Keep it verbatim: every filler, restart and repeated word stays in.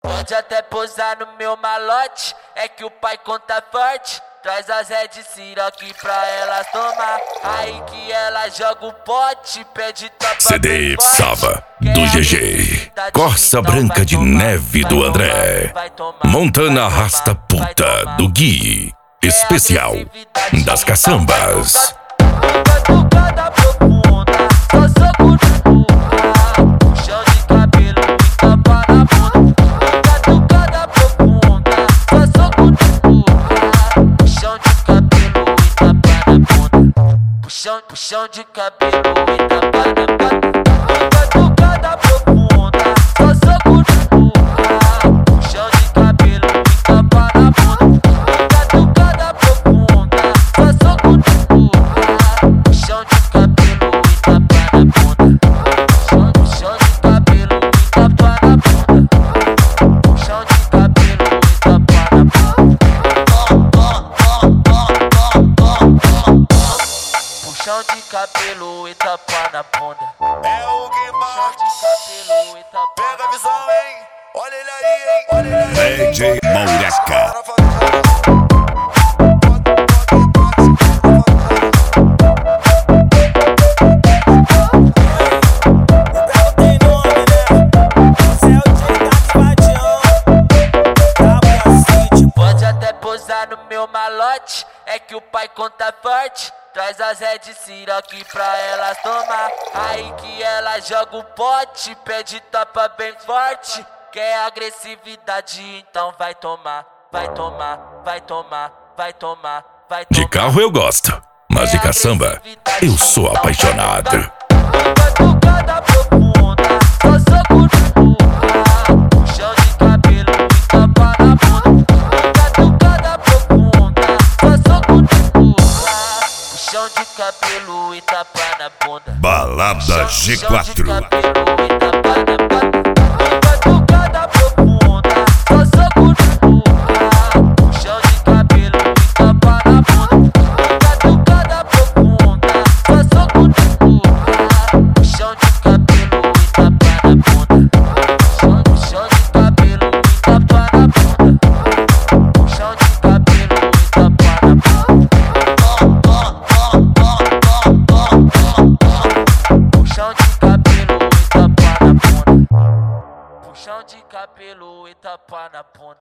Pode até posar no meu malote, é que o pai conta forte. Traz as Red Siroc pra elas tomar. Aí que ela joga o pote, pede topa. C D Sava do G G, Corsa Branca de Neve do André, Montana Rasta Puta do Gui, especial das caçambas. Puxão de cabelo e tapa na bunda. Catucada profunda, só soco na nuca. Puxão de cabelo e tapa na bunda. Catucada profunda, só soco na nuca. Puxão de cabelo e tapa na bunda. Puxão de cabelo e tapa na bunda. Puxão de cabelo e tapa na bunda. Puxão de cabelo e tapa na bunda. É o Guimar. Puxão de cabelo e tapa. Pega a visão, hein? Olha ele aí, hein? Olha ele aí. D J Maureca. Pode até posar no meu malote, é que o pai conta forte. Traz as Red Siroc pra elas tomar. Aí que ela joga o pote, pede topa bem forte. Quer agressividade, então vai tomar. Vai tomar, vai tomar, vai tomar, vai tomar. De carro eu gosto, mas de caçamba eu sou apaixonado. Catucada profunda, só soco na nuca. Puxão de cabelo e tapa na bunda. Catucada profunda, só soco na nuca. Puxão de cabelo e tapa na bunda. Balada G quatro. Puxão de cabelo e tapa na bunda. Catucada profunda, só soco na nuca. Puxão de cabelo e tapa na bunda. Catucada profunda, só soco na nuca. Puxão de cabelo e tapa na bunda. Puxão de cabelo e tapa na bunda. Puxão de cabelo e tapa na bunda. Puxão de cabelo e tapa na bunda. Puxão de cabelo e tapa na bunda.